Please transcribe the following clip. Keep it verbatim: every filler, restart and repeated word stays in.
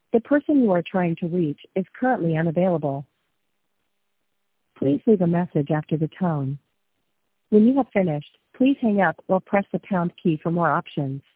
The person you are trying to reach is currently unavailable. Please leave a message after the tone. When you have finished, please hang up or press the pound key for more options.